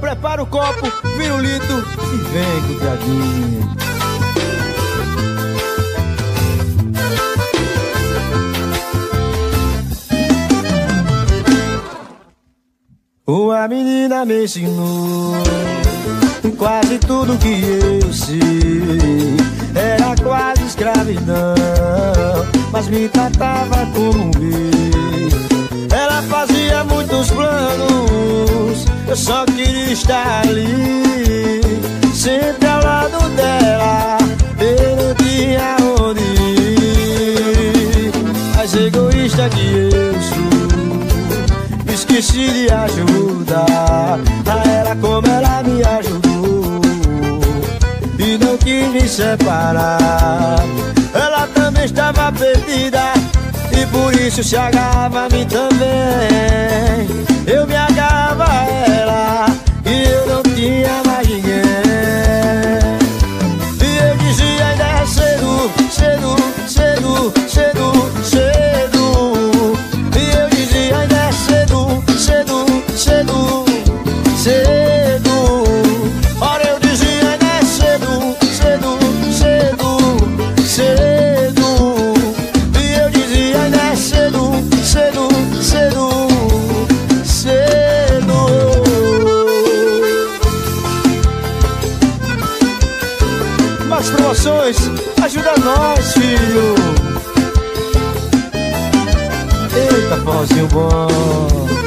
Prepara o copo, vira o litro e vem com o piadinho. Uma menina me ensinou quase tudo que eu sei. Era quase escravidão, mas me tratava como um rei. Ela fazia muitos planos, eu só queria estar ali, sempre ao lado dela. Eu não tinha onde ir, mas egoísta que eu sou, esqueci de ajudar a ela como ela me ajudou, e não quis me separar. Ela também estava perdida e por isso se agarrava a mim também. Eu me agarrava a ela e eu não tinha mais ninguém. E eu dizia ainda é cedo, cedo, cedo, cedo, cedo. E eu dizia ainda é cedo, cedo, cedo, cedo. Ora eu dizia ainda é cedo, cedo, cedo, cedo. E eu dizia ainda é cedo, cedo, cedo, cedo. Mais promoções, ajuda nós, filho. Eita, forrozinho bom.